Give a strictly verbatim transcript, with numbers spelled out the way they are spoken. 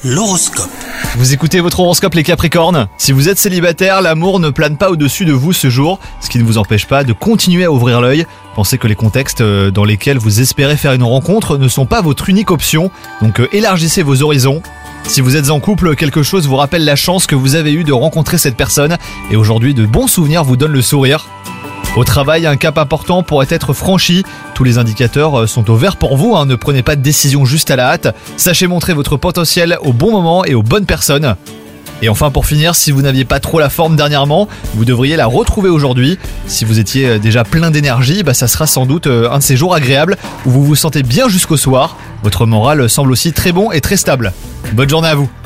L'horoscope. Vous écoutez votre horoscope les Capricornes. Si vous êtes célibataire, l'amour ne plane pas au-dessus de vous ce jour, ce qui ne vous empêche pas de continuer à ouvrir l'œil. Pensez que les contextes dans lesquels vous espérez faire une rencontre ne sont pas votre unique option, donc élargissez vos horizons. Si vous êtes en couple, quelque chose vous rappelle la chance que vous avez eue de rencontrer cette personne, et aujourd'hui de bons souvenirs vous donnent le sourire. Au travail, un cap important pourrait être franchi. Tous les indicateurs sont au vert pour vous, hein. Ne prenez pas de décision juste à la hâte. Sachez montrer votre potentiel au bon moment et aux bonnes personnes. Et enfin, pour finir, si vous n'aviez pas trop la forme dernièrement, vous devriez la retrouver aujourd'hui. Si vous étiez déjà plein d'énergie, bah ça sera sans doute un de ces jours agréables où vous vous sentez bien jusqu'au soir. Votre moral semble aussi très bon et très stable. Bonne journée à vous.